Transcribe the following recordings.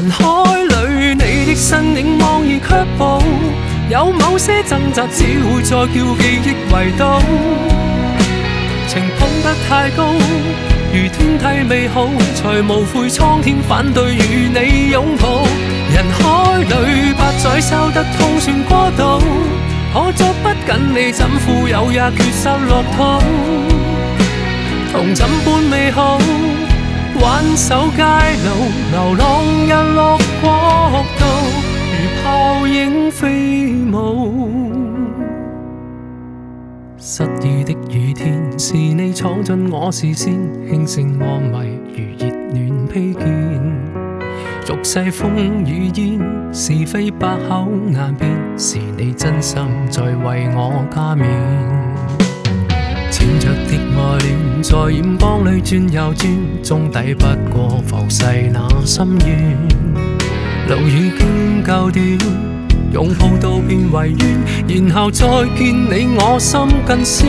人海里，你的身影望而卻步，有某些掙扎，只會再叫記憶圍堵。情捧得太高，如天梯美好，才無悔蒼天反對與你擁抱。人海裏百載收得通算過度，可作不緊你怎富有也缺失樂土。同怎般美好，挽手街路，流浪日落國度，如泡影飛舞。失意的雨天，是你闖進我視線，輕聲安慰如熱暖披肩。俗世風雨煙，是非百口難辨，是你真心在為我加冕。淺着的愛戀，在染缸裏轉又轉，終抵不過浮世那心願。路已經夠短，擁抱到變為怨，然後再見你我心更酸。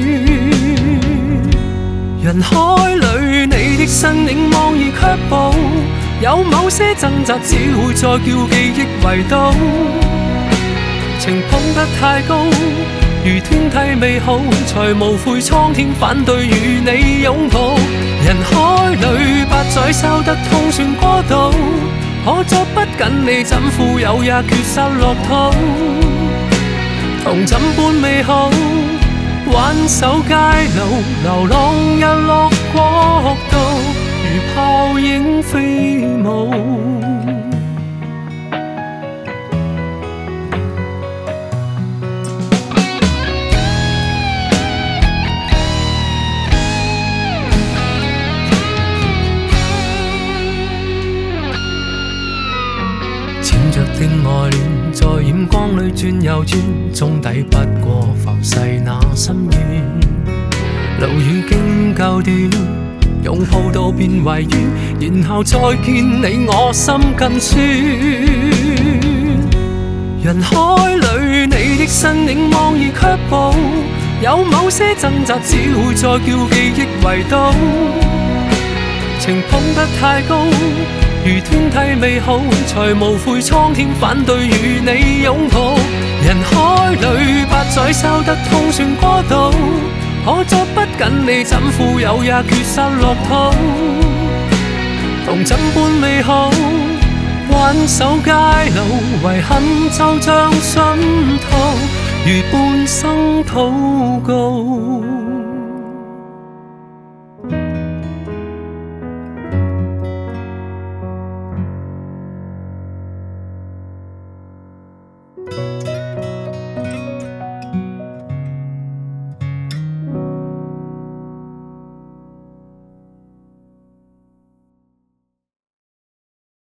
人海裏，你的身影望而卻步，有某些掙扎，只會再叫記憶圍堵。情捧得太高，如天梯美好，才無悔蒼天反對與你擁抱。人海裏百載收得通算過度，可作不緊你怎富有也缺失樂土。同怎般美好，挽手街路，流浪日落國度，如泡影飛舞。着的愛戀，在染缸裏轉又轉，終抵不過浮世那心願。路已經夠短，擁抱到變為怨，然後再見你我心更酸。人海裏，你的身影望而卻步，有某些掙扎，只會再叫記憶圍堵。情捧得太高，如天梯美好，才無悔蒼天反對與你擁抱。人海裏百載收得通算過度，可作不緊你怎富有也缺失樂土。同怎般美好，挽手街路，遺憾就像信徒，如半生禱告。